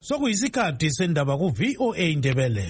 Sokuyisikhathi sendaba ku VOA Indebele.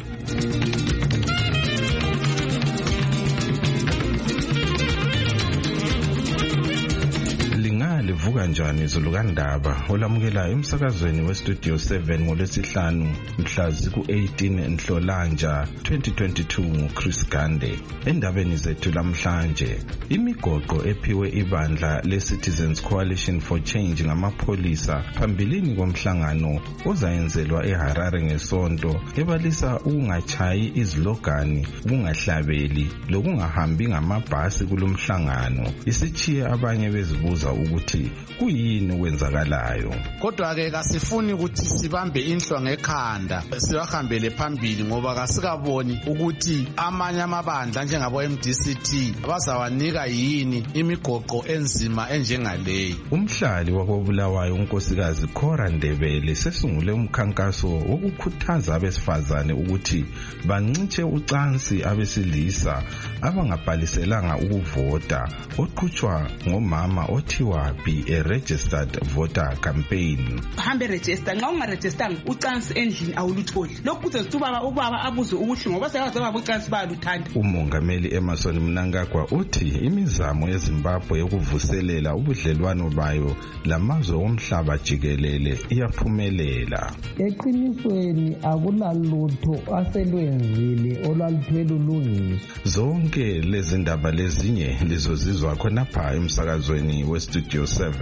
Livuka njani izulu kandaba olamukela emsakazweni westudio 7 ngolwesihlanu mhla ziku-18 Nhlolanja 2022 nguChris Gande. Endabeni zethu lamhlanje, imigoqo ephiwe ibandla le-Citizens Coalition for Change ngamapholisa phambilini komhlangano ozayenzelwa eHarare ngesonto ebalisa ukungachayi izilogani, ukungahlabeli lokungahambi ngamabhasi kulomhlangano isichiye abanye bezibuza ukuthi kuyini okwenzakalayo. Kodwa ke kasifuni ukuthi sibambe inhlwa ngekhanda sibahambele phambili ngoba kasikaboni ukuthi amanye amabandla njengabo MDCT bazawanika yini imigoqo enzima enjengaleyi. Umhlali wakoBulawayo unkosikazi Cora Ndebele sesungule umkhankaso wokukhuthaza abesifazane ukuthi bancintshe ucansi abesilisa abangabhaliselanga ukuvota oqhutshwa ngomama othiwa be a registered voter campaign. Hambe register nxa ungaregisteranga ucansi endlini awulutholi. Lokhu kuzesithuba ubaba abuze ukuthi ngoba seyazaba ucansi bayaluthanda. Umongameli Emerson Mnangagwa uthi imizamo yeZimbabwe yokuvuselela ubudlelwano bayo lamazwe omhlaba jikelele iyaphumelela. Eqinisweni akulalutho aselwenzile olwaluthwele ulungiso. Zonke lezi ndaba lezinye lizozizwa khonapha emsakazweni westudio 7.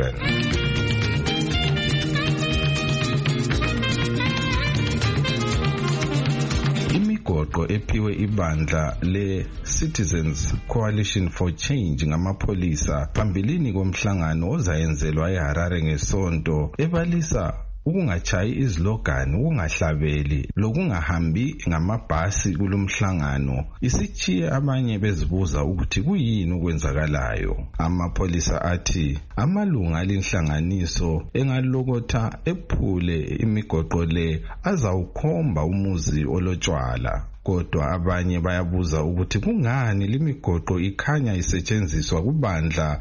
Imigoqo ephiwe ibandla le-Citizens Coalition for Change ngamapholisa phambilini komhlangano ozayenzelwa eHarare ngesonto ebalisa ukungachayi izilogani, ukungahlabeli lokungahambi ngamabhasi kulomhlangano isichiye abanye bezibuza ukuthi kuyini okwenzakalayo. Amapholisa athi amalunga alenhlanganiso engalokotha ephule imigoqo le azawukhomba umuzi olotshwala. Kodwa abanye bayabuza ukuthi kungani limigoqo ikhanya isetshenziswa kubandla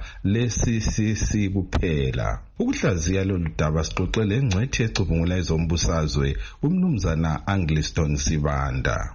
le-CCC kuphela. Ukuhlaziya lolu daba sixoxele engcwethi ecubungula ezombusazwe umnumzana Angliston Sibanda.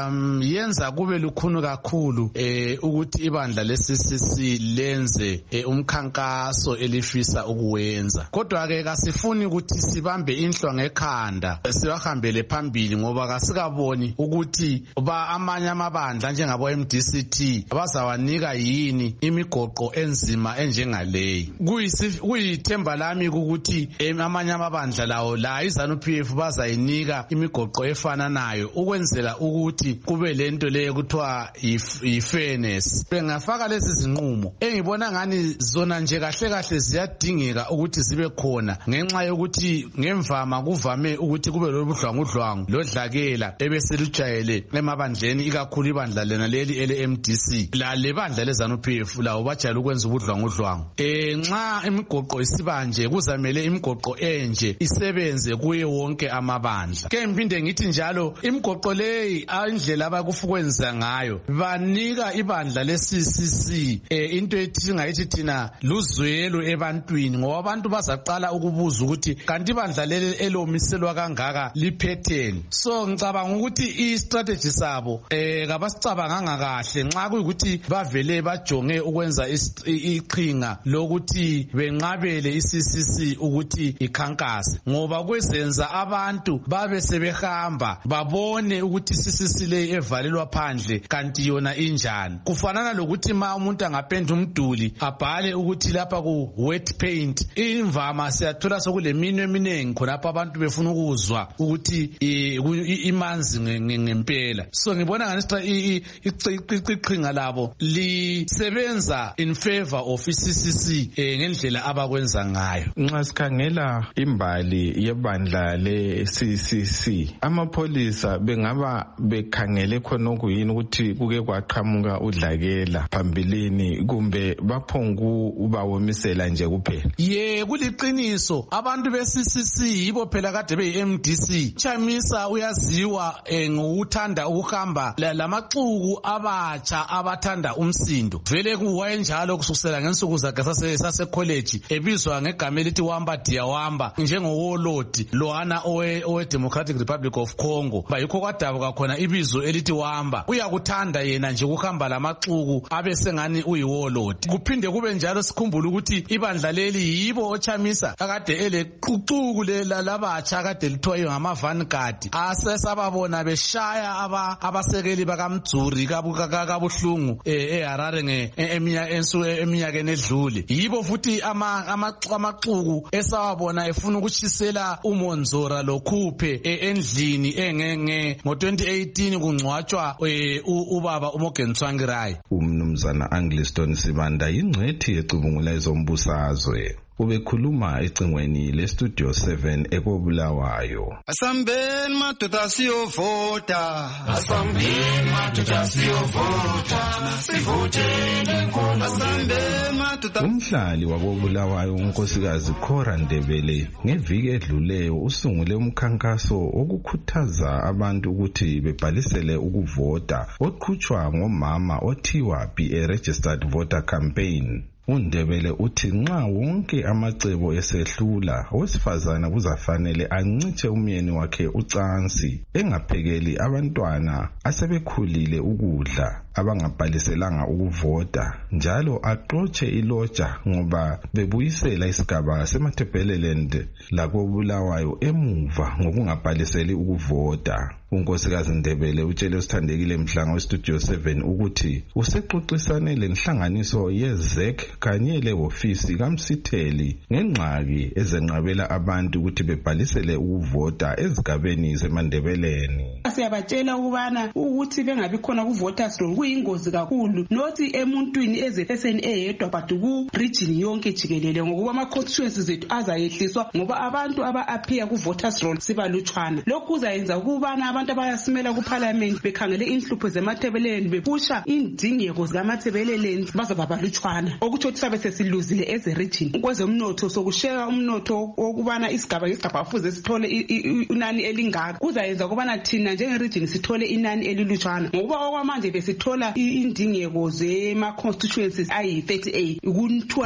Yenza kube lukhuni kakhulu ukuthi ibandla le-CCC lenze umkhankaso elifisa ukuwenza. Kodwa ke kasifuni ukuthi sibambe inhlwa ngekhanda sibahambele phambili ngoba kasikaboni ukuthi amanye amabandla njengabo MDCT bazawanika yini imigoqo enzima enjengaleyi. Kuyithemba lami ukuthi amanye amabandla lawo la iZANU-PF bazayinika imigoqo efananayo ukwenzela ukuthi kube lento leyo kuthiwa i-fairness. Bengafaka lezi zinqumo engibona ngani zona nje kahle ziyadingeka ukuthi zibe khona ngenxa yokuthi ngemvama kuvame ukuthi kube lobudlwangudlwangu lodlakela ebeselujayele emabandleni ikakhulu ibandla lena leli ele-MDC la lebandla leZANU-PF lawo bajayele ukwenza ubudlwangudlwangu. Nxa imigoqo isibanje kuzamele imigoqo enje isebenze kuye wonke amabandla. Ke ngiphinde ngithi njalo imigoqo leyi indlela abakufukwenza ngayo banika ibandla le-CCC into ethi thina luzwelo ebantwini ngoba abantu bazaqala ukubuza ukuthi kanti ibandla leli elomiselwa kangaka liphetheni. So ngicabanga ukuthi strategy sabo kabasicabanganga kahle nxa kuyikuthi bavele bajonge ukwenza iqhinga lokuthi benqabele iCCC ukuthi ikhankase ngoba kwezenza abantu babe sebehamba babone ukuthi iCCC le evalelwa phandle kanti yona injani. Kufanana lokuthi ma umuntu angapenda umduli abhale ukuthi lapha ku wet paint, imvama siyathola sokuleminwe eminengi khonapha abantu befuna ukuzwa ukuthi imanzi ngempela. So ngibona ngani iqhinga labo lisebenza in favor of iCCC ngendlela abakwenza ngayo. Nxa sikhangela imbali yebandla le-CCC amapholisa bengaba bekhangele khonokho yini ukuthi kuke kwaqhamuka udlakela phambilini kumbe baphongu ubawomisela nje kuphela? Kuliqiniso abantu be-CCC yibo phela kade beyi-MDC. Chamisa uyaziwa ngokuthanda uyakuthanda ukuhamba lamaxuku abatsha abathanda umsindo. Vele kuwayenjalo kusukela ngensuku zakhe sase college ebizwa ngegama elithi Wamba Diawamba njengowolodi loana owe Democratic Republic of Congo. Bayikho kwadabuka khona ibizo elithi Wamba. Uyakuthanda yena nje ukuhamba lamaxuku abesengani uyiwolodi. Kuphinde kube njalo sikhumbula ukuthi ibandla leli yibo ochamisa akade eleququku labatsha akade lithiwa ngama-vanguard asesababona beshaya abasekeli bakamdzuri kabuhlungu eHarare eminyakeni edlule. Yibo futhi amaxuku esawabona efuna ukutshisela uMonzora loKhuphe endlini engenge ngo-2018 kungcwatshwa ubaba uMorgan Tsvangirai. Umnumzana Angliston Sibanda yingcwethi ecubungula ezombusazwe. Ubekhuluma ecingweni leStudio 7 eKobulawayo. Asambeni madoda siyovota. Asambeni madoda siyovota. Sivoteni inkomo. Asambeni madoda. Umhlali wakoBulawayo unkosikazi Cora Ndebele ngeviki edluleyo usungule umkhankaso okukhuthaza abantu ukuthi bebhalisele ukuvota oqhutshwa ngomama othiwa Be a Registered Voter Campaign. uNdebele uthi nxa wonke amacebo esehlula owesifazana kuzafanele ancithe umyeni wakhe ucansi engaphekeli abantwana asebekhulile ukudla abangabhaliselanga ukuvota njalo axotshe iloja ngoba bebuyisela isigaba seMatabeleland lakoBulawayo emuva ngokungabhaliseli ukuvota. Unkosikazi Ndebele utshele usithandekile Mhlanga weStudio 7 ukuthi usexoxisane lenhlanganiso yeZEC kanye lehofisi kaMsitheli ngengxaki ezenqabela abantu ukuthi bebhalisele ukuvota ezigabeni zeMandebeleni. Siyabatshela ukubana ukuthi bengabi khona kuvoters roll kuyingozi kakhulu nothi emuntwini ezefeseni eyedwa but ku region yonke jikelele ngokuba ama constituencies zethu azayehliswa ngoba abantu aba-appear ku voters roll sibalutshwana. Lokhu kuzayenza ukubana abantu abayasimela ku parliament bekhangele inhlupho zeMatabeleland bepusha indingeko zikaMatabeleland bazabalutshwana okuthi ukuthi sabe sesiluzile as a region. Kwezomnotho sokusheka umnotho okubana isigaba ngesigaba fuze sithole inani elingaka kuzayenza ukubana thina njenge region sithole inani elilutshwana ngoba okwamanje besithola indingeko zema constituencies ayi38 ku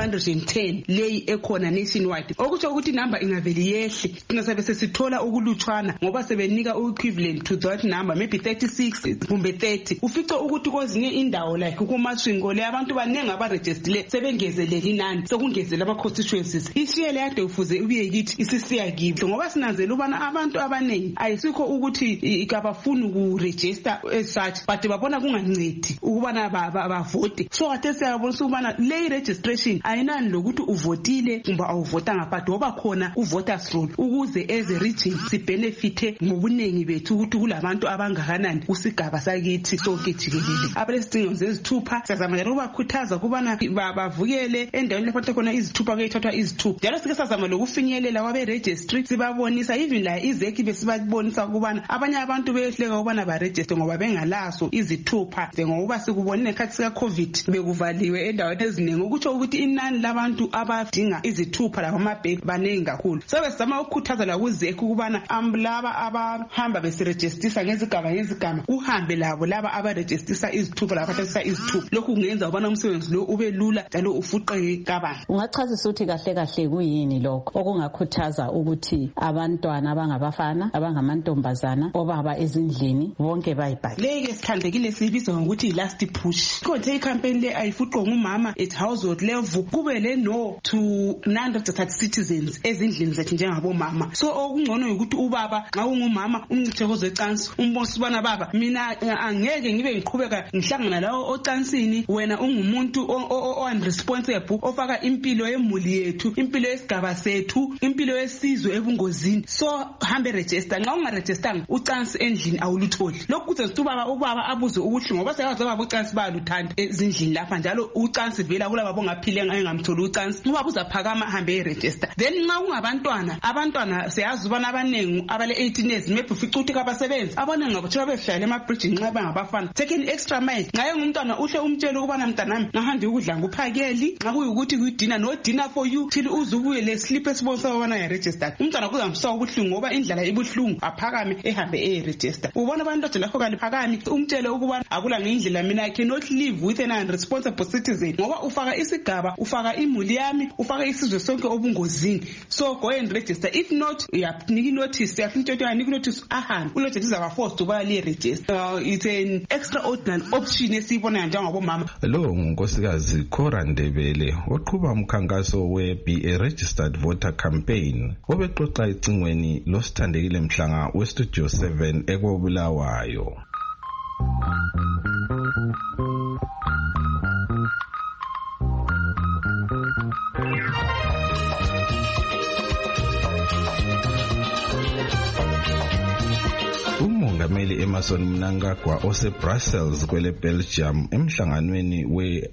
210 leyi ekhona nationwide okuthi ukuthi number ingaveli yehle thina sabe sesithola ukulutshwana ngoba sebenika equivalent to that number maybe 36 kumbe 30 ufice ukuthi kwezinye indawo like kuMashingole le abantu banenge abaregistered sebengezelela inani sokungezela ama constituencies ishiyele yade ufuze ubuye kithi isisiya kibo ngoba sinanzela ubana abantu abanengi ayisikho ukuthi ikabafuna ukuregister as such but babona kungancedi ukubana bavote so ade siyabona ukubana le registration ayinani lokuthi uvotile kumbe awuvotanga but oba khona uvoters roll ukuze as a region sibenefite ngobunengi bethu ukuthi kulabantu abangakanani kusigaba sakithi sonke jikelele. Abalesidingo zezithupha sazama njalo ukubakhuthaza kubana bavukele endaweni lapho khona izithupha kuyithathwa izithupha njalo sike sazama lokufinyelela kwabe registry sibabonisa even la izeki besibabonisa ukubana abanye abantu behleka ukubana ba register ngoba bengalaso izithupha ngoba sikubonile ekhathi sika covid bekuvaliwe endaweni eziningi ukuthi ukuthi inani labantu abadinga izithupha la amabheki banengi kakhulu. Sobe sizama ukukhuthaza la kuzeki ukubana laba abahamba besiregistisa ngezigaba uhambe labo laba abaregistisa izithupha laphathisa izithupha. Lokhu kungenza ubana umsebenzi lo ube lula njalo ufuqeke kabani. Ungachazisa ukuthi kahle kuyini lokho okungakhuthaza ukuthi abantwana abangabafana abangamantombazana obaba ezindlini bonke bayibhale. Leke sithandekile sibizwa ngokuthi last push. Konke icampaign le ayifuqwe ngumama at household level kube le no to non-registered citizens ezindlini zethu njengabomama. So okungcono ukuthi ubaba nxa ungumama umncithe zecansi umbosi bana baba mina angeke ngibe ngiqhubeka ngihlangana lawo ocansini wena ungumuntu unresponsible ofaka impilo yemuli yethu impilo yesigaba sethu impilo yesizwe ebungozini. So hambe register nxa ungaregistanga ucansi endlini awulutholi. Lokhu kuze ubaba abuze ubuhlungu ngoba siyazi baba ucansi bayaluthanda ezindlini lapha njalo ucansi vela kulabo bongaphilanga engamtholi ucansi ngoba uzaphakama hambe eregister. Then nxa ungabantwana siyazi ubana abanengi abale 18 years maybe ufica ukuthi kabasebenzi abanengi ngabathiwa behlala emabridge nxa bengabafana taking extra mile. Ngaye ngumntwana uhle umtshele ukubana mntanami ngahamba ukudla nguphakeli nxa kuyukuthi kuyidina no dinner for you till uzubuye le slip esibonisa ubana ya-registered. Umntwana kuzamswa ubuhlungu ngoba indlela ibuhlungu aphakame ehambe e-register. Ubona abantu lakho kaliphakami umtshele ukubana akula ngendlela mina I cannot live with an unresponsible citizen ngoba ufaka isigaba ufaka imuli yami ufaka isizwe sonke obungozini. So go and register, if not uyanika notice yanika notice ahambe uloje izaba forced to buy register. It's an extraordinary option esibona njengabo mama. Lo ngunkosikazi Cora Ndebele oqhuba umkhankaso we-Be a Registered Voter campaign obexoxa icingweni losithandekile mhlanga westudio 7 ekobulawayo. Umongameli Emmerson Mnangagwa ose-Brussels kwele Belgium emhlanganweni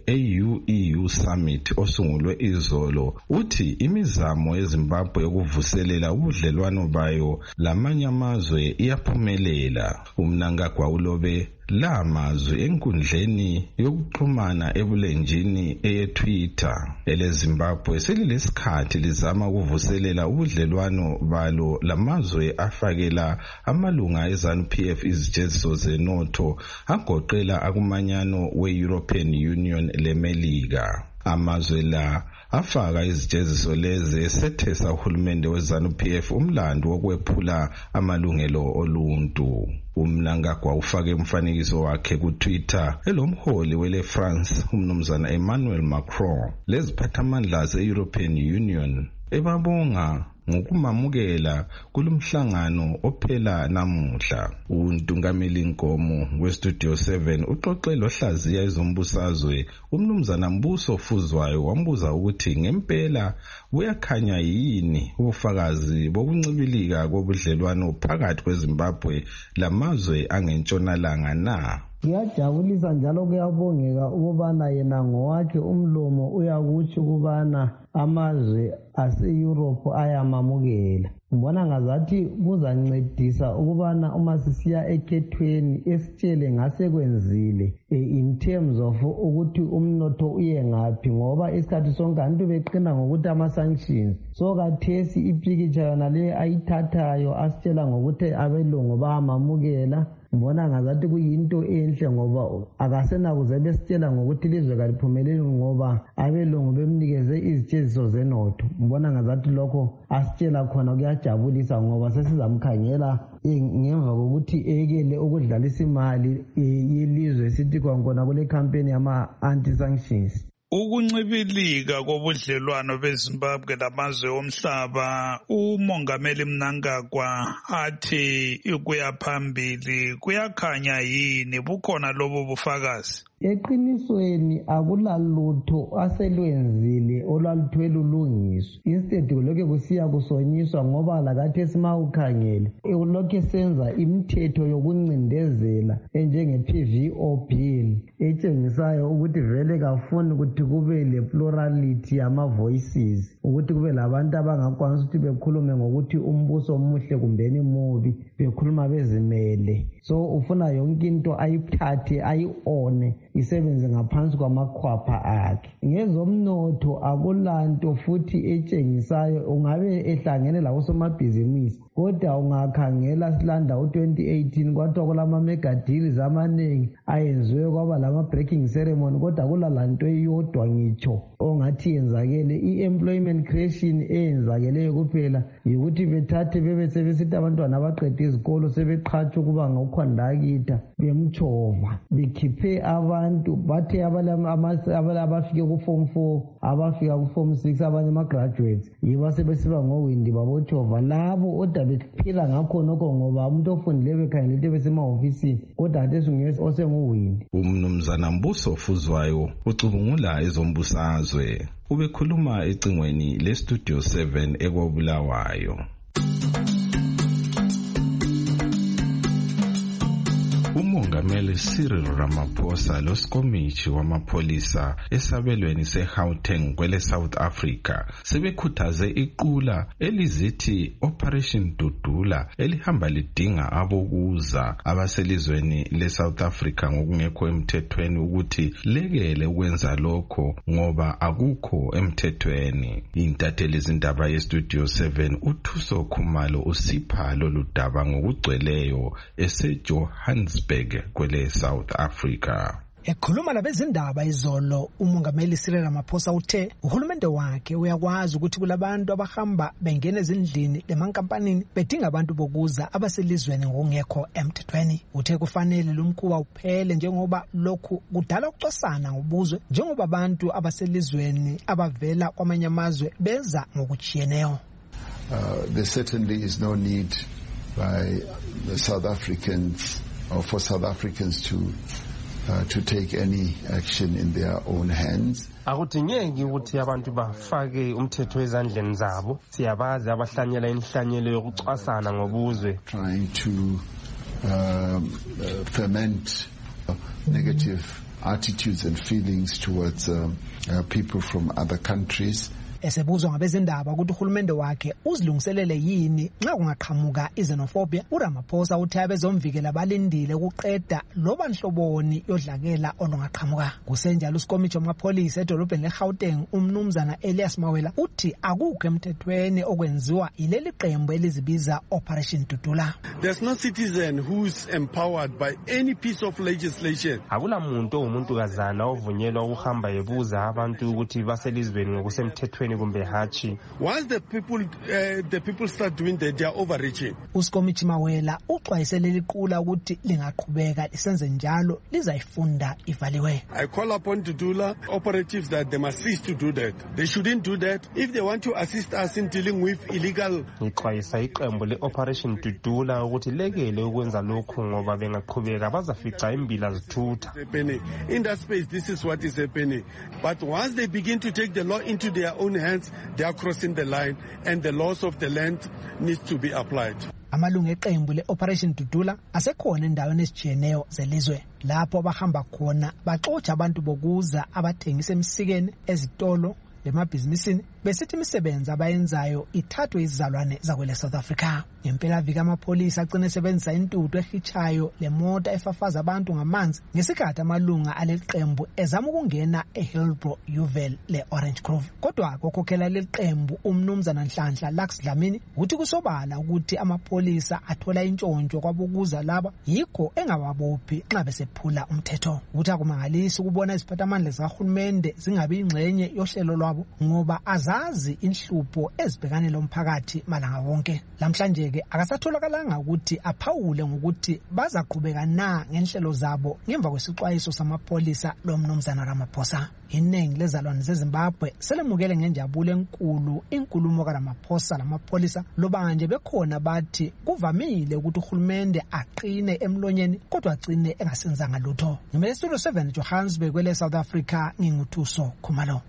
we-AU-EU Summit osungulwe izolo uthi imizamo yeZimbabwe yokuvuselela ubudlelwano bayo lamanye amazwe iyaphumelela. uMnangagwa ulobe la mazwi enkundleni yokuxhumana ebulenjini eyeTwitter. eleZimbabwe selilesikhathi lizama ukuvuselela ubudlelwano balo lamazwe afakela amalunga eZANU-PF izijeziso zenotho agoqela akumanyano we-European Union leMelika. Amazwe la afaka izijeziso lezi esethesa uhulumende weZANU-PF umlando wokwephula amalungelo oluntu. uMnangagwa ufake umfanekiso wakhe kuTwitter elomholi wele France umnumzana Emmanuel Macron leziphathamandla ze-European Union ebabonga ngokumamukela kulumhlangano ophela namuhla. uNtungameli Nkomo westudio 7 uxoxe lohlaziya ezombusazwe umnumzana Mbuso Fuzwayo wambuza ukuthi ngempela buyakhanya yini ubufakazi bokuncibilika kobudlelwano phakathi kweZimbabwe lamazwe angentshonalanga na. Kuyajabulisa njalo kuyabongeka ukubana yena ngowakhe umlomo uyakutsho ukubana amazwe ase-Europe ayamamukela. Ngibona ngazathi kuzancedisa ukubana uma sisiya ekhethweni esitshele ngasekwenzile in terms of ukuthi umnotho uye ngaphi ngoba isikhathi sonke abantu beqina ngokuthi ama-sanctions. So kathesi ipikitsha yona le ayithathayo asitshela ngokuthi abelungu bayamamukela. Ngibona ngazathi kuyinto enhle ngoba akasenakuze besitshela ngokuthi ilizwe kaliphumeleli ngoba abelungu bemnikeze izijeziso zenotho. Ngibona ngazathi lokho asitshela khona kuyajabulisa ngoba sesizamkhangela ngemva kokuthi ekele ukudlalisa imali yelizwe sithi kwankona kule campaign yama-anti-sanctions. Ukuncibilika kobudlelwano beZimbabwe lamazwe omhlaba, umongameli Mnangagwa athi ukuya phambili kuyakhanya yini bukhona lobo bufakazi? Eqinisweni akulalutho aselwenzile olwaluthwele ulungiswa. Instead kulokhe kusiya kusonyiswa ngoba lakathi esimawukhangele ulokhe senza imithetho yokuncindezela enjenge-PVO bill etshengisayo ukuthi vele kafuni ukuthi kube le-plurality yama-voices, ukuthi kube labantu abangakwanisa ukuthi bekhulume ngokuthi umbuso omuhle kumbeni mubi, bekhuluma bezimele. So ufuna yonke into ayithathe ayi-one isebenze ngaphansi kwamakhwapha akhe. Ngezomnotho akulanto futhi etshengisayo ungabe ehlangene labosomabhizinisi, kodwa ungakhangela silanda u-2018 kwathiwa kulama-mega deals amanengi ayenziwe kwaba lama-breaking ceremony, kodwa kulalanto eyodwa ngitsho ongathi yenzakele. I-employment creation eyenzakeleyo kuphela yikuthi bethathe bebe sebesithi abantwana abaqeda izikolo sebeqhatsha ukuba ngokhondakitha bemtshova, bekhiphe abantu bathe abafike ku-form 4 abafika ku-form 6 abanye ama-graduates yibo sebesiba ngowindi babotshova. Labo oda bephila ngakhonokho ngoba umuntu ofundileyo bekhangele into besemahofisini, kodwa ade singuye osenguwindi. umnumzana Mbuso Fuzwayo ucubungula ezombusazwe ubekhuluma ecingweni lestudio 7 ekobulawayo. umongameli Cyril Ramaphosa losikomithi wamapholisa esabelweni seGauteng kwele South Africa sebekhuthaze iqula elizithi Operation Dudula elihamba lidinga abokuza abaselizweni leSouth Africa ngokungekho emthethweni ukuthi lekele ukwenza lokho ngoba akukho emthethweni. Intatheli izindaba yeStudio 7 uThuso Khumalo usipha lolu daba ngokugcweleyo eseJohannesburg kwele South Africa. Ekhuluma labezindaba izolo, umongameli Cyril Ramaphosa uthe uhulumende wakhe uyakwazi ukuthi kulabantu abahamba bengena ezindlini lemankampanini bedinga abantu bokuza abaselizweni ngokungekho emthethweni. Uthe kufanele lumkhuba uphele njengoba lokhu kudala ukucosana ngobuzwe njengoba abantu abaselizweni abavela kwamanye amazwe beza ngokujiyeneyo. There certainly is no need by the South Africans or for South Africans to take any action in their own hands. Akudingeki ukuthi abantu bafake umthetho ezandleni zabo. Siyabazi abahlanyela inhlanyelo yokucwasana ngobuzwe. Trying to ferment negative attitudes and feelings towards people from other countries. Esebuzwa ngabezindaba ukuthi uhulumende wakhe uzilungiselele yini nxa kungaqhamuka izenophobia, uRamaphosa uthi abezomvikela abalindile ukuqeda loba nhloboni yodlakela olungaqhamuka. Kusenjalo usikomithi wamapholisa edolobheni leGauteng umnumzana Elias Mawela uthi akukho emthethweni okwenziwa ileli qembu elizibiza Operation Dudula. There's no citizen who's empowered by any piece of legislation. Akula muntu omuntuzana ovunyelwa ukuhamba ebuza abantu ukuthi baselizweni ngokusemthethweni. Once the people start doing that, they are overreaching. Usikomithi Mawela uxwayisele liqula ukuthi lingaqhubeka lisenze njalo lizayifunda ivaliwe. I call upon Dudula operatives that they must cease to do that. They shouldn't do that. If they want to assist us in dealing with illegal. Ngixwayisa iqembu le-Operation Dudula ukuthi lekele ukwenza lokhu ngoba bengaqhubeka bazafica imbila zithutha. In that space, this is what is happening. But once they begin to take the law into their own hands, they are crossing the line and the laws of the land needs to be applied. Amalungu eqembu le-Operation Dudula asekhona endaweni ezijiyeneyo zelizwe lapho abahamba khona baxotsha abantu bokuza abathengisa emsikeni, ezitolo lemabhizinisini besithi imisebenzi abayenzayo ithathwe izizalwane zakwele South Africa. Ngempela vika amapholisa agcina esebenzisa intuthu ehichayo lemota efafaza abantu ngamanzi ngesikhathi amalunga aleqembu ezama ukungena eHillbrow Yuvel le-Orange Grove. Kodwa kokhokhela leqembu umnumzana Nhlanhla Lux Dlamini uthi kusobala ukuthi amapholisa athola intshontsho kwabokuza laba yikho engababophi nxa besephula umthetho. Uthi akumangalisi ukubona iziphathamandla zikahulumende zingabi ingxenye yohlelo lwabo ngoba azazi inhlupho ezibhekane lomphakathi malanga wonke. Lamhlanje akasatholakala ukuthi aphawule ngokuthi bazaqhubeka na ngenhlelo zabo ngemva kwesixwayiso samapholisa lomnumzana Ramaphosa. Iningi lezalwane zeZimbabwe selemukele ngenjabulo enkulu inkulumo kaRamaphosa lamapholisa loba nje bekhona bathi kuvamile ukuthi uhulumende aqine emlonyeni kodwa agcine engasenzanga lutho. Ngimele Studio 7 Johannesburg kwele South Africa, nginguthuso Khumalo.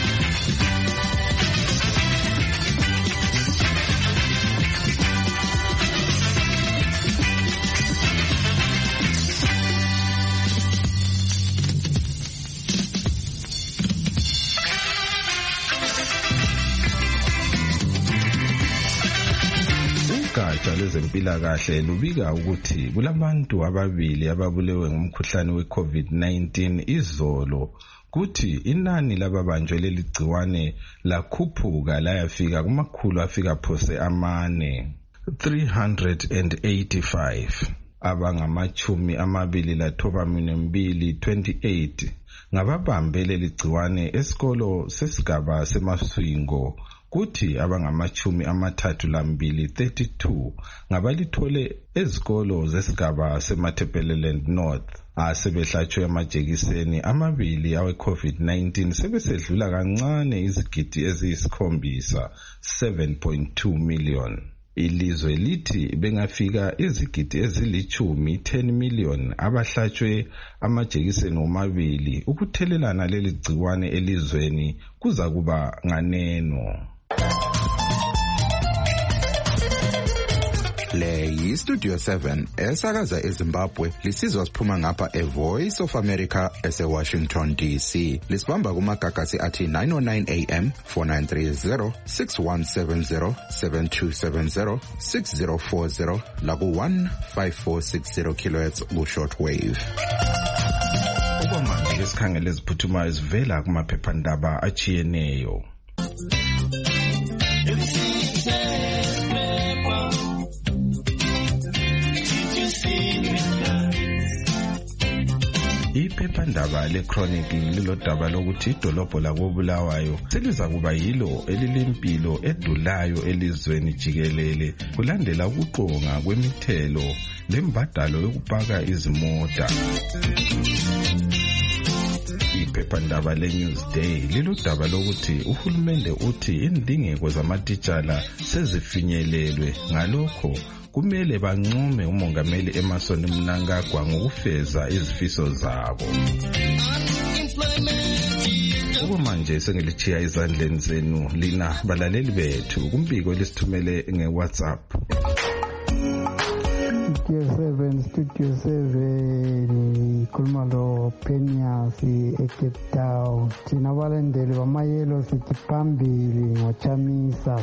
Ugatsha lwezempilakahle lubika ukuthi kulabantu ababili ababulewe ngumkhuhlane we-COVID-19 izolo, kuthi inani lababanjwe leli gciwane lakhuphuka layafika kumakhulu afika phose amane 385. Abangamachumi amabili lathoba-2 28 ngababambe leli gciwane esikolo sesigaba seMaswingo, kuthi abangamachumi 32 32 ngabalithole ezikolo zesigaba seMatabeleland North. Asebehlatshwe amajekiseni amabili awe-COVID-19 sebesedlula kancane izigidi eziyisikhombisa 7.2 million. Ilizwe lithi bengafika izigidi ezilithumi 10 million abahlatshwe amajekiseni omabili, ukuthelelana leli gciwane elizweni kuza kuba nganeno. Le yi-Studio 7 esakaza eZimbabwe lisizwa siphuma ngapha eVoice of America ese-Washington DC. Lisibamba kumagagasi athi 909 AM, 4930, 6170, 7270, 6040 laku-15460 kHz ku-shortwave. Okwamanje isikhangele eziphuthumayo zivela kumaphephandaba achiyeneyo. Iphephandaba leChronic lilodaba lokuthi idolobho lakoBulawayo seliza kuba yilo elilempilo edulayo elizweni jikelele kulandela ukuqonga kwemithelo lembadalo yokupaka izimota. Iphephandaba leNewsday lilodaba lokuthi uhulumende uthi indingeko zamatitshala sezifinyelelwe, ngalokho kumele bancume umongameli Emmerson Mnangagwa ngokufeza izifiso zabo. Okwamanje sengilichiya izandleni zenu lina balaleli bethu kumbiko elisithumele ngeWhatsApp. Studio 7 khuluma lo Phineas eCape Town. Thina abalandeli bamayelo sithi phambili ngochamisa.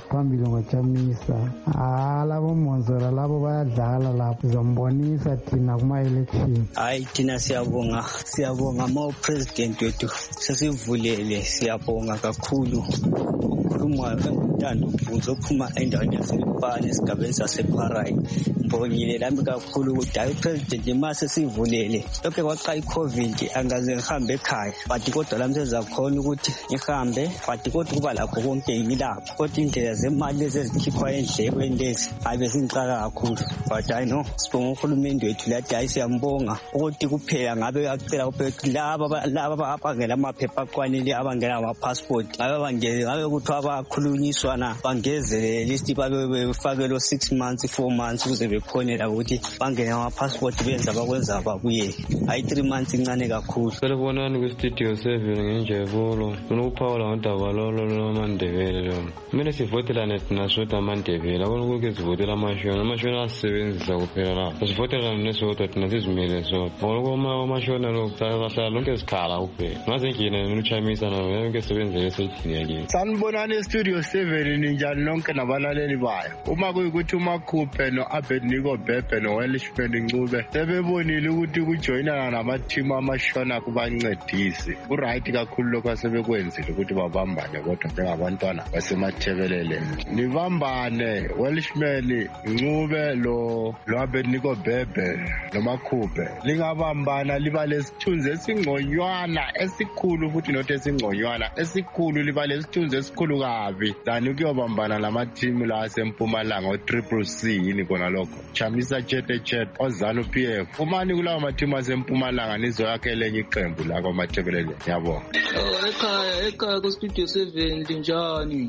Labo monzora labo bayadlala lapho zombonisa thina kuma-election. Hayi thina siyabonga ma-president wethu sesivulele, siyabonga kakhulu. Ukhuluma engumntando mvuzo ophuma endaweni yaseLupane esigabeni sasePharai. Mbongile lami kakhulu ukuthi hayi upresident mase sivulele lokho kwaqala iCovid angaze ngihambe ekhaya, but kodwa lami sezakhona ukuthi ngihambe, but kodwa kuba lakho konke ngilapho. Kodwa indlela zemali lezi ezikhipha endlekweni lezi abe singixaka kakhulu, but I know sibonga uhulumende wethu lathi hayi siyambonga ukuthi kuphela ngabe uyacela kuphela laba abangela amaphepha akwanele, abangela ama-passport ngabe ukuthi abakhulunyiswana bangezele list babe befakelo 6 months 4 months ukuze bekhonela ukuthi bangene ama-passport benza abakwenza babuye. Hayi 3 months incane kakhulu. Selebonani kwi-Studio 7 ngenjevulo kunokuphawula ngodaba lwamandebele lo. Kumele sivotelane thina sodwa amandebele, akona ukuthi sivotela amashona asisebenzisa kuphela lapho. Sivotelane nesodwa thina sizimele sodwa. Ngoba amashona lo hlala lonke sikhala kuphela. Ngaze ngine nokuchamisa nayo yonke sebenzele seyithini yakini. Sanibonani eStudio 7 ninjani nonke nabalaleli bayo. Uma kuyikuthi uMakhuphe no-Abednego Bhebhe no-Welshman Ncube sebebonile ukuthi ukujoyinana namathimu amashona kubancedisi. Kuright kakhulu lokho asebekwenzile ukuthi babambane kodwa njengabantwana basemathebeleleni. Nibambane Welshman Ncube lo-Abednego Bhebhe noMakhuphe. Lingabambana liba lesithunzi esingconywana esikhulu futhi not esingconywana esikhulu, liba lesithunzi esikhulu kabi than ukuyobambana namathimu la asempumalanga o-CCC yini kona lokho. Chamisa Chet oZanu PF umani kulawo mathimu asempumalanga nizoyakhele enye iqembu la kwaMathebelele. Ngiyabonga. Ekhaya ku-Studio 7 linjani?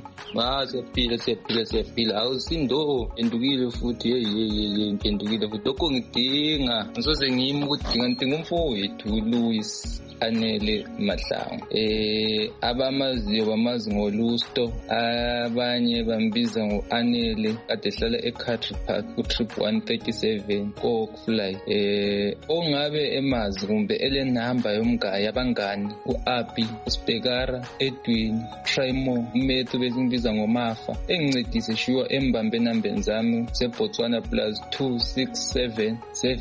Siyaphila awusindo endukile futhi endukile futhi lokho ngidinga ngisoze ngimi ukuthi ngidinga umfowethu Louis Anele Mahlangu. Abamaziyo bamazi ngoLusto, abanye bambiza ngo-Anele kade ehlala eCountry Park ku-Trip 137 ko-Fly. Ongabe emazi kumbe elenamba yomngane abangani u-Abi, uSpekara, Edwin, Trimo, uMethu besingibiza ngoMafa, engincedise shuwa embambe enambeni zami zeBotswana +267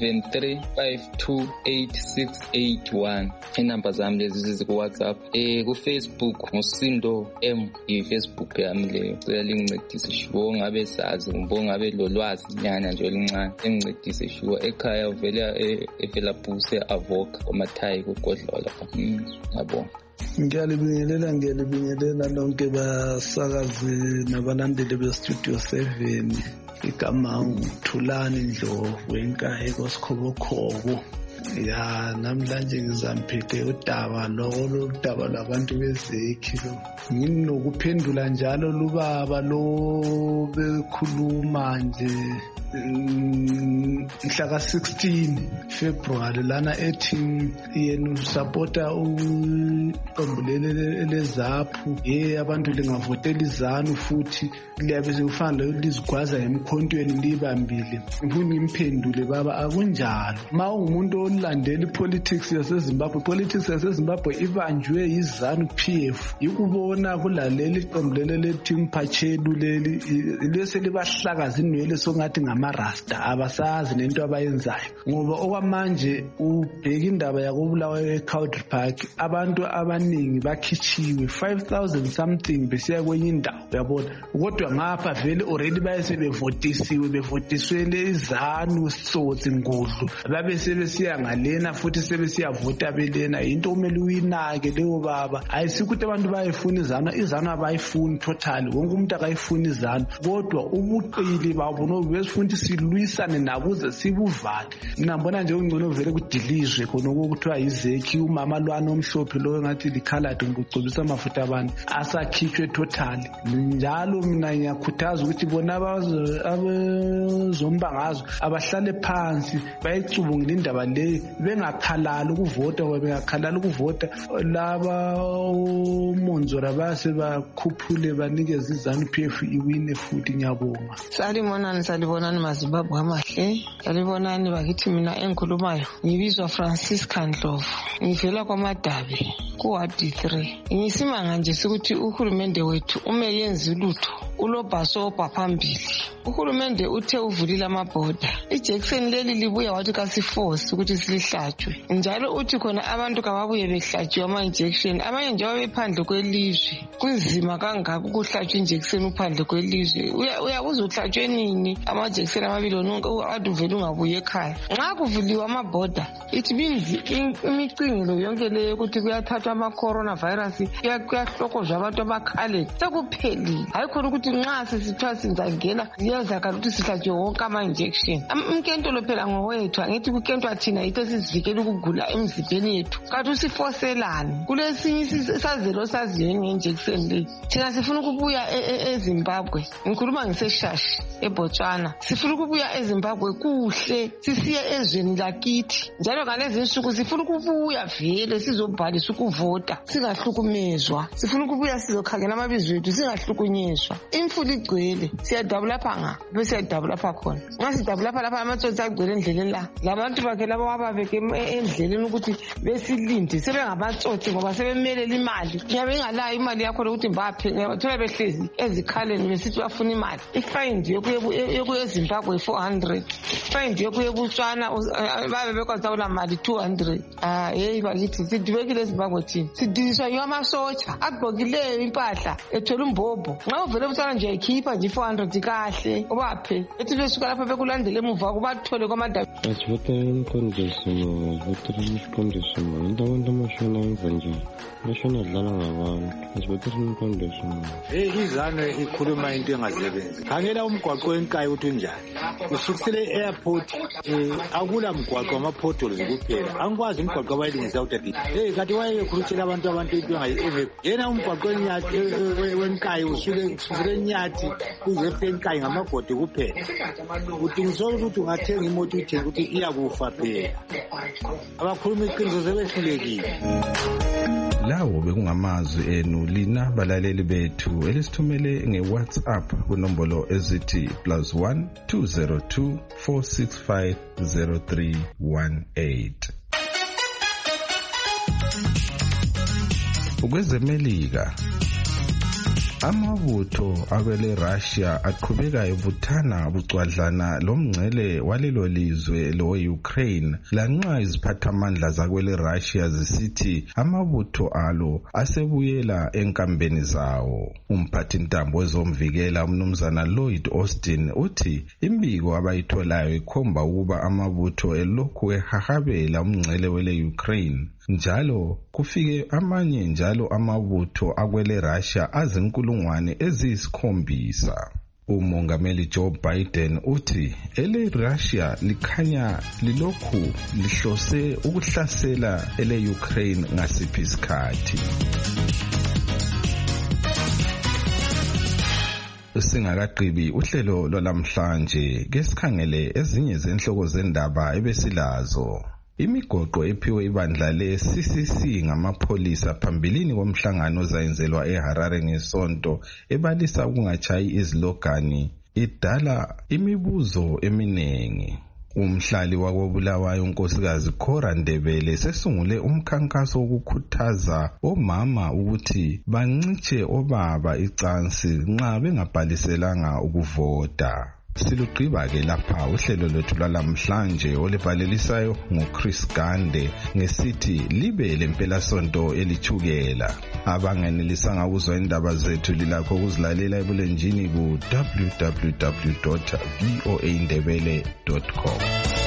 73528681. Inamba zami lezi ziku-WhatsApp. Ku-Facebook nguSindo M, i-Facebook yami leyo. Cela lingincedise shuwa ngabe sazi kumbe ngabe lolwazi nyana nje olincane, engincedise shuwa. Ekhaya uvela evelapuse avoka omathayi kugodlola. Yabonga. Ngiyalibingelela lonke basakazi nabalandeli beStudio 7. Igama nguThulani Ndlovu eNkayi koSkhobokhobo. Ya namhlanje ngizamphethe udaba lokudaba labantu bezekhi lo. Nginokuphendula njalo lubaba lo bekhuluma nje mhla ka-16 February lana ethi yena usapota iqembu leZAPU abantu lingavotela iZANU futhi liyabe sekufana lizigwaza emkhontweni libambile. Ngifuna ngimphendule baba akunjalo. Ma ungumuntu olandela ipolitics yaseZimbabwe ibanjwe yiZANU PF yikubona kulalela iqembu lethi Mphathelu lesi libahlakaza inwele songathi ngamarasta abasazi nento abayenzayo ngoba okwamanje ubheka indaba yakobulawayo eCountry Park abantu abaningi bakhitshiwe 5,000 something besiya kwenye indawo uyabona kodwa ngapha vele already bevotiswele iZANU Sotsi Ngudlu babe sebesiya ngalena futhi sebesiyavota belena into kumele uyinake leyo baba ayisikuthi abantu bayifuna iZANU abayifuni total wonke umuntu akayifuni iZANU kodwa ubuqili babo besifuna silwisane nakuze sibuvale nambona nje ungcono vele kudilizwe khona ukuthiwa yizekhi umama lwana omhlophe lo ngathi likhaladi ngicobisa amafuta abantu asakhitshwe total njalo mina ngiyakhuthaza ukuthi bona abazombangazwe abahlale phansi bayicubungile indaba le bengakhalala ukuvota laba uMonzora base bakhuphule banikeza iZANU PF iwine futhi ngiyabonga. Salibonani maZimbabwe amahle. Salibonani bakithi mina engikhulumayo ngibizwa Francisca Ndlovu. Ngivela kwaMadabi ku-Ward 3. Ngisimanga nje ukuthi uhulumende wethu ume yenza ulutho ulobhasobha phambili. Uhulumende uthe uvulile amabhoda. Ijackson leli libuya wathi kasiforce ukuthi silihlatshwe. Njalo uthi khona abantu kababuye behlatshiwe ama-injection. Abanye nje babephandle kwelizwe. Kunzima kangaka ukuhlatshwa injection uphandle kwelizwe. Uyabuza uhlatshwe nini ama-injection amabili ade uvele ungabuye ekhaya. Nxa kuvuliwe amabhoda it means imicingelo yonke leyo ukuthi kuyathathwa ama-coronavirus kuyahlokozwa abantu amakhaleni sekuphelile. Hayi khona ukuthi nxa sesithiwa sizangena ziyazakala ukuthi sihlatshiwe wonke ama-injection. Umkentolo phela ngowethu angithi kukentwa thina yitho sizivikele ukugula emzimbeni yethu kanti usifoselani kulesinye isazelo saziyo nge-injection leyi. Thina sifuna ukubuya eZimbabwe ngikhuluma ngiseshashi eBotswana sifuna ukubuya eZimbabwe kuhle sisiye ezweni lakithi njalo ngalezi insuku sifuna ukubuya vele sizobhalisa ukuvota singahlukumezwa sifuna ukubuya sizokhangela amabizo ethu singahlukunyezwa. Imfula igcwele siyadabulapha ngapha besiyadabulapha khona nxa sidabulapha lapha amatsotsi agcwele endleleni la labantu bakhe laba wababeke endleleni ukuthi besilinde sebengamatsotsi ngoba sebemelela imali ngiyabe ingalayo imali yakho lokuthi mbaphe thola behlezi ezikhaleni besithi bafuna imali. Ifine yokuye eZimbabwe 400 fine yokuye eBotswana babe bekwazawula mali 200. Hey bakithi sidibekile eZimbabwe thina sidiswa yamasotsha agqokileyo impahla ethola umbhobho nxa uvele ubutsana nje ekhipha nje 400 kahle ubaphe ethi besuka lapha bekulandele emuva kubathole kwaMadabi. Asivotele imqondisimo into abantu amashona enza njani amashona adlala ngabantu asivotele imqondisimo. iZANU ikhuluma into engasebenzi. Khangela umgwaqo wenkayi ukuthi unjani usukusele e-airport akula mgwaqo ama-potholes kuphela angikwazi umgwaqo abayilungisa utati kati wayekhulutshela abantu into yena umgwaqo wenkayi usukele Nyathi uzehle enkayi ngamagodi kuphela udingisola ukuthi ungathenga imoto uyithenge ukuthi iyakufa phela abakhuluma iqiniso sebehlulekile. Lawo bekungamazwi enu lina balaleli bethu elisithumele ngeWhatsApp kunombolo ezithi +1 202 465 0318. Ukwezemelika amabutho akwele Russia aqhubeka ebuthana bucwadlana lomngcele walelo lizwe lo-Ukraine lanxa iziphathamandla zakwele Russia zisithi amabutho alo asebuyela enkambeni zawo. Umphathintambo wezomvikela umnumzana Lloyd Austin uthi imbiko abayitholayo ikhomba ukuba amabutho elokhu ehahabela umngcele wele Ukraine njalo kufike amanye njalo amabutho akwele Russia azinkulungwane eziyisi-7. Umongameli Joe Biden uthi ele Russia likhanya lilokhu lihlose ukuhlasela ele Ukraine ngasiphi isikhathi. Singakaqhibi uhlelo lwalamhlanje ke sikhangele ezinye zenhloko zendaba ebesilazo. Imigoqo ephiwe ibandla le-CCC ngamapholisa phambilini komhlangano ozayenzelwa eHarare ngesonto ebalisa ukungatshayi izilogani idala imibuzo eminingi. Umhlali wakoBulawayo unkosikazi Cora Ndebele sesungule umkhankaso wokukhuthaza omama ukuthi bancitshe obaba icansi nxa bengabhaliselanga ukuvota. Silugqiba ke lapha uhlelo lwethu lwalamhlanje olivalelisayo nguChris Gande ngesithi libe lempelasonto elithukela. Abangenelisanga ukuzwa indaba zethu lilakho ukuzilalela ebulenjini ku www.voaindebele.com.